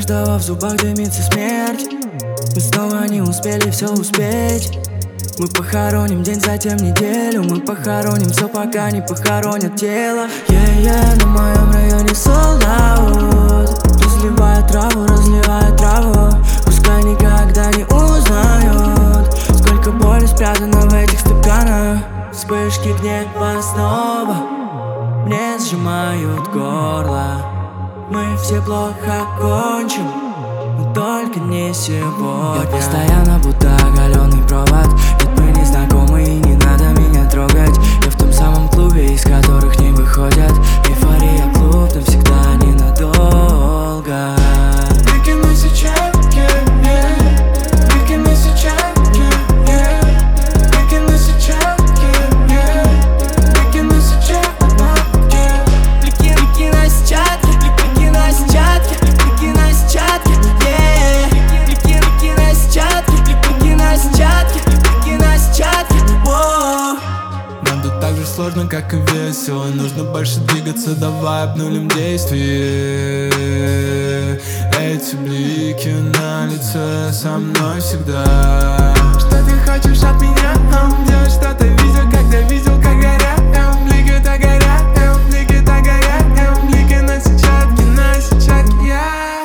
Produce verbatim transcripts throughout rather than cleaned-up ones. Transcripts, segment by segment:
каждого в зубах дымится смерть. Мы снова не успели все успеть. Мы похороним день, затем неделю. Мы похороним все, пока не похоронят тело. Yeah-yeah, на моем районе sold out. Разливая траву, разливая траву. Пускай никогда не узнают, сколько боли спрятано в этих стаканах. Вспышки гнева снова мне сжимают горло. Мы все плохо кончим, но только не сегодня. Я постоянно будто оголенный провод. Нет, мы не знакомы и не надо меня трогать. Я в том самом клубе, из которых не выходят. Эйфория, клуб навсегда ненадолго. Выкину сейчас, yeah, yeah. Выкину сейчас, yeah, yeah. Выкину сейчас, yeah, yeah. Выкину сейчас, yeah. Выкину сейчас, выкину сейчас, выкину сейчас, yeah. Выкину сейчас, выкину сейчас, выкину сейчас, wow. Нам тут так же сложно, как и весело. Нужно больше двигаться, давай обнулим действие. Эти блики на лице со мной всегда. Что ты хочешь от меня? Делать что-то видел, когда видел, как горят блики, так горят, блики, так горят, блики на сетчатке, на сетчатке. Я,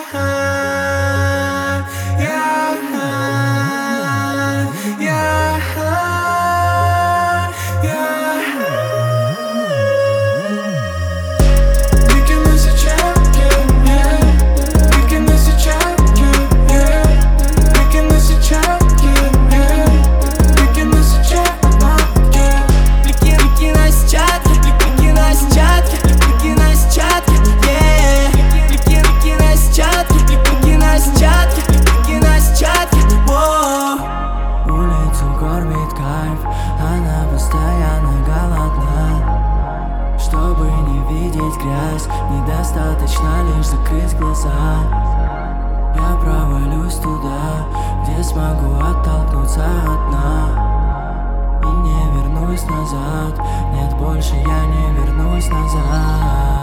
я, я, я. Выкину сейчас, yeah, yeah. Выкину сейчас, yeah, yeah. Выкину сейчас, yeah, yeah. Выкину сейчас, yeah. Выкину сейчас, выкину сейчас, выкину сейчас, yeah. Выкину сейчас, выкину сейчас, выкину сейчас, wow. Улицу кормит кайф, она постоянно голодна. Чтобы не видеть грязь, недостаточно лишь закрыть глаза. Я провалюсь туда, где смогу оттолкнуться от дна. И не вернусь назад, нет, больше я не вернусь назад.